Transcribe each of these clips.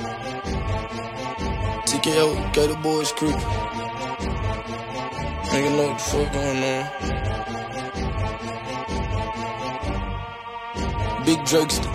TKO, Gator Boys crew. Nigga know what the fuck going on. Big Drakester.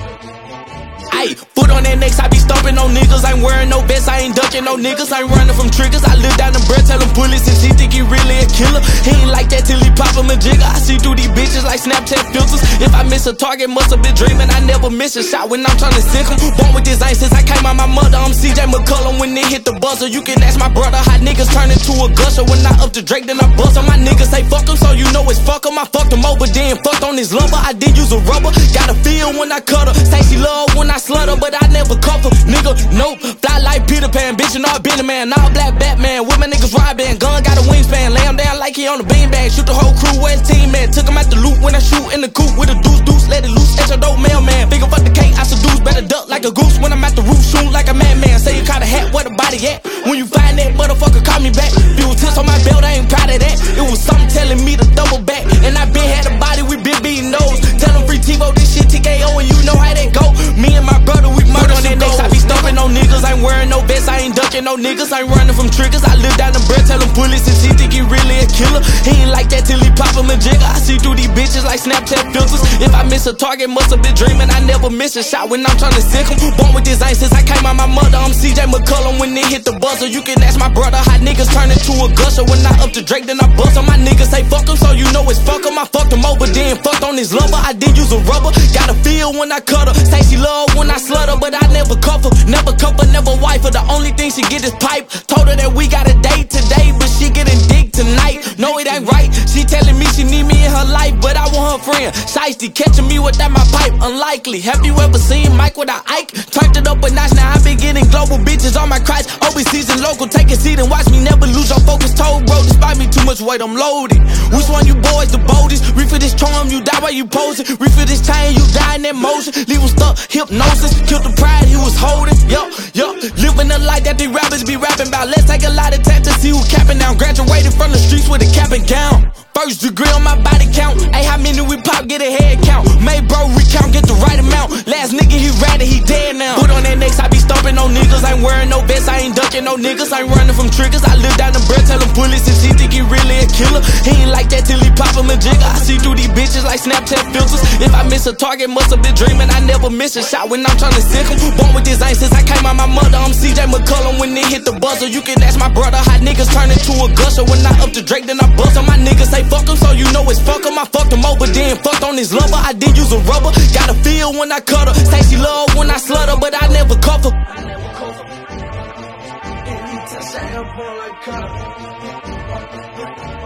Ayy, foot on that next, I be stomping on niggas. Ain't wearing no vest, I ain't ducking no niggas. Ain't running from triggers. I live down the breath, tell him bullets and he think he really a killer. He ain't like that till he pop him a jigger. I see through these bitches like Snapchat filters. If I miss a target, must have been dreaming. I never miss a shot when I'm trying to sink him. Born with this ain't since I came out my mother. I'm CJ McCullum when they hit the buzzer. You can ask my brother how niggas turn into a gusher. When I up to Drake, then I bust on my niggas. Say fuck him, so you know it's fuck him. I fucked him over, then fucked on his lumber. I did use a rubber. Got a feel when I cut her. Say she love when I slut her, but I never cuff her. Nigga, nope. Fly like Peter Pan, bitch, and all Benny Man. All black Batman, with my niggas ride band. Gun got a wingspan. Lay him down like he on the beanbag. Shoot the whole crew, where's team man? Took him out the loop when I shoot in the coop with a deuce, let it loose. At your dope mailman. Bigger fuck the cake, I seduce. Better duck like a goose when I'm at the roof. Shoot like a madman. Say you caught a hat, where the body at? When you find that motherfucker, call me back. Few tips on my belt, I ain't proud of that. It was something telling me to double back. And I been had a body, we been beating those. Tell them free TiVo, this shit TKO, and you know how that go. Me and my brother, we murder on that next. I be stomping on niggas, ain't wearing no vest, I ain't ducking no niggas, ain't running from triggers. I live down the breath, tell him bullets and he think he really a killer. He ain't like that till he pop him a jigger. I see through these bitches like Snapchat filters. If I miss a target, must have been dreaming. I never miss a shot when I'm trying to sink him. Born with this ain't since I came out my mother. I'm CJ McCullum when they hit the buzzer. You can ask my brother how niggas turn into a gusher. When I up to Drake, then I bust on my niggas. Say fuck him, so you know it's fuck him. I fucked him over, then fucked on his lumber. I did use a rubber. Got a feel when I cut her. Say she love when I slut her, but I never cuff her. Never cuff her, never wife her. The only thing she get is pipe. Told her that we got a date today, but she getting dick tonight. No, it ain't right. She telling me she need me in her life, but I want her friend. Shiesty catching me without my pipe, unlikely. Have you ever seen Mike without Ike? Turned it up a notch, now I been getting global bitches on my crotch. Overseas and local, take a seat and watch me never lose your focus. Told bro, despite me too much weight, I'm loaded. Which one you boys the boldest? Refill this charm, you die while you posing. Refill this chain, you die in that motion. Leave him stuck, hypnosis. Killed the pride he was holding. Yup. Living a life that these rappers be rapping about. Let's take a lot of time to see who capping down. Graduated from the streets with a cap and gown. First degree on my body count. Hey, how many we pop, get a head count. Made bro recount, get the right amount. Last nigga he ratted, he dead now. Put on that next, I be stomping on niggas. Ain't wearing no vest, I ain't ducking no niggas. Ain't running from triggers. I live down the breath, tell him bullets and he think he really a killer. He ain't like that till he pop him a jigger. I see through these bitches like Snapchat filters. If I miss a target, must have been dreaming. I never miss a shot when I'm trying to sink him. Born with this ain't since I came out my mother. I'm CJ McCullum when they hit the buzzer. You can ask my brother how niggas turn into a gusher. When I up to Drake, then I bust on my niggas. Say fuck him, so you know it's fuck him. I fucked him over, then fucked on his lumber. I did use a rubber. Got a feel when I cut her. Say she love when I slut her, but I never cuff her. Anytime I help her like